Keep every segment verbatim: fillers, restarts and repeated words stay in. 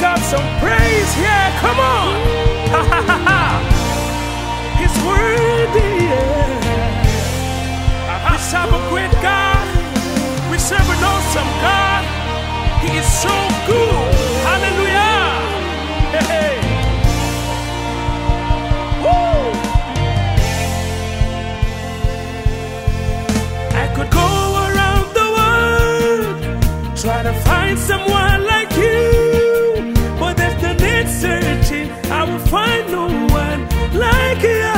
God some praise here. Come on. Ha ha ha ha. He's worthy. Yeah. We serve a great God. We serve an awesome God. He is so good. Hallelujah. Hey, hey. Woo. I could go around the world, try to find someone like you, but if the need searching, I will find no one like you.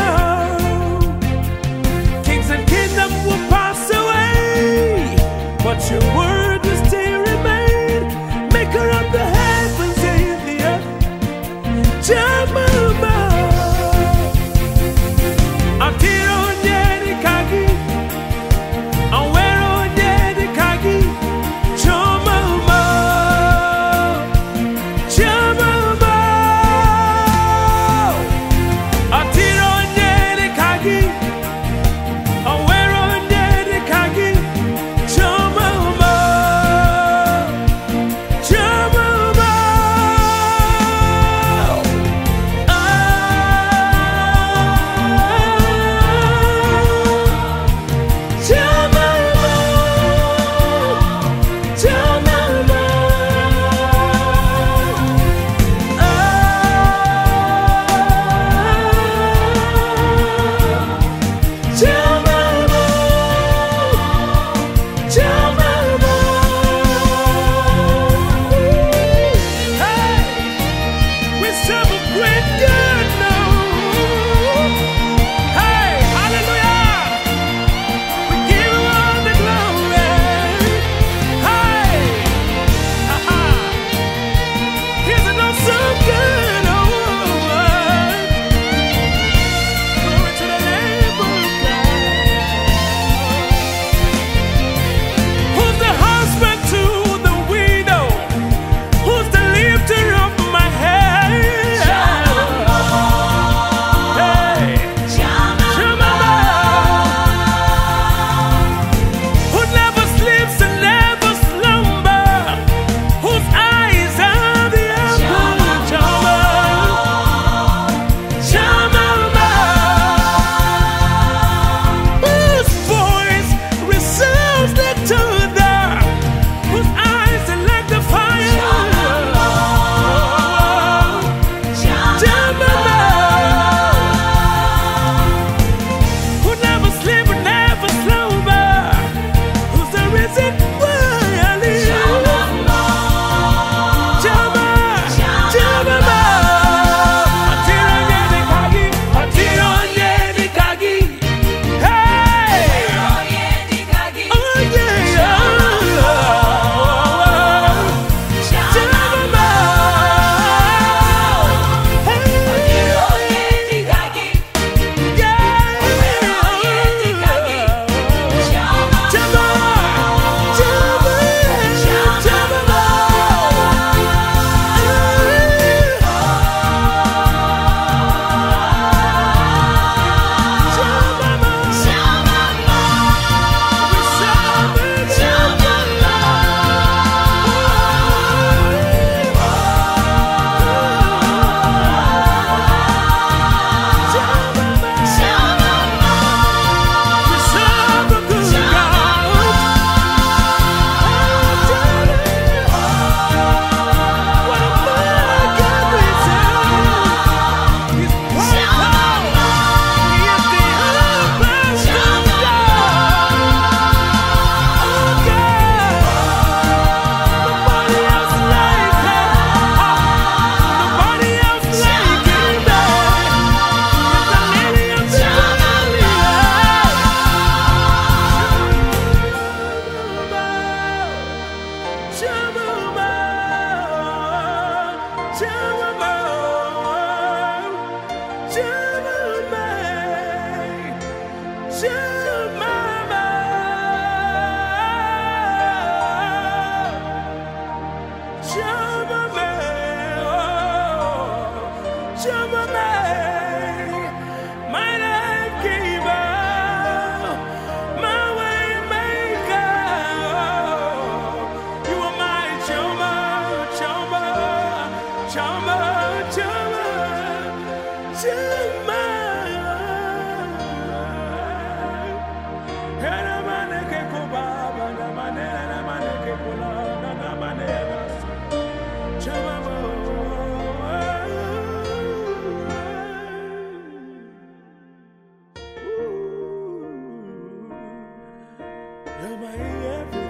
Kings and kingdoms will pass away, but your word will still remain. Maker of the heavens and the earth, Jehovah. Atiro nyeri kagi, awero nyeri kagi, Jehovah, Jehovah. Atiro nyeri kagi, awero nyeri kagi, Jehovah, Jehovah. Ah, we serve a great God now. Hey, hallelujah. We give you all the glory. Hey, ha ha. Here's an awesome God. Oh, glory to the Lamb of God. Who's the husband to the widow? Who's the lifter of my head? Hey, Jehovah, who never sleeps and never slumber, whose eyes are the apple, Jehovah, Jehovah, whose voice resounds like thunder, whose eyes are like the fire, Jehovah, who never sleep and never slumber, who's the reason why I live, Jehovah, Jehovah. Atiro nyeri kagi, atiro nyeri kagi. Hey, oh yeah, Jehovah. Hey, You're my everything.